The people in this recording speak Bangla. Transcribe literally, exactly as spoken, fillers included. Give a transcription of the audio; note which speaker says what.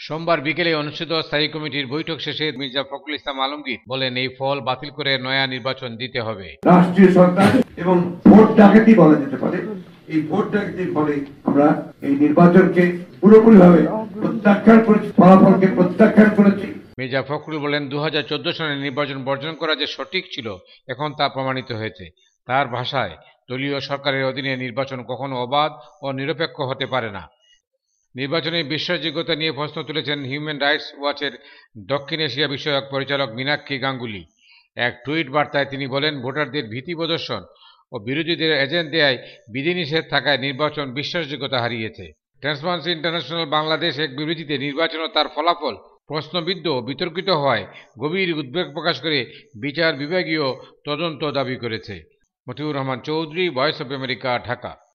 Speaker 1: সোমবার বিকেলে অনুষ্ঠিত স্থায়ী কমিটির বৈঠক শেষে মির্জা ফখরুল ইসলাম আলমগীর বলেন, এই ফল বাতিল করে নয়া নির্বাচন দিতে হবে।
Speaker 2: রাষ্ট্রীয় সরকার এবং ভোট ডাকাতি বলা যেতে পারে, এই ভোট ডাকাতির ফলে আমরা এই নির্বাচনকে পুরোপুরিভাবে প্রত্যাখ্যান করেছি, ফলাফলকে প্রত্যাখ্যান করেছি।
Speaker 1: মির্জা ফখরুল বলেন, দু হাজার চোদ্দ সালে নির্বাচন বর্জন করা যে সঠিক ছিল এখন তা প্রমাণিত হয়েছে। তার ভাষায়, দলীয় সরকারের অধীনে নির্বাচন কখনো অবাধ ও নিরপেক্ষ হতে পারে না। নির্বাচনের বিশ্বাসযোগ্যতা নিয়ে প্রশ্ন তুলেছেন হিউম্যান রাইটস ওয়াচের দক্ষিণ এশিয়া বিষয়ক পরিচালক মীনাক্ষী গাঙ্গুলি। এক টুইট বার্তায় তিনি বলেন, ভোটারদের ভীতি প্রদর্শন ও বিরোধীদের এজেন্ট দেয়ায় বিধিনিষেধ থাকায় নির্বাচন বিশ্বাসযোগ্যতা হারিয়েছে। ট্রান্সপারেন্সি ইন্টারন্যাশনাল বাংলাদেশ এক বিবৃতিতে নির্বাচন ও তার ফলাফল প্রশ্নবিদ্ধ ও বিতর্কিত হওয়ায় গভীর উদ্বেগ প্রকাশ করে বিচার বিভাগীয় তদন্ত দাবি করেছে। Motiur Rahman Chowdhury, voice of America, Dhaka.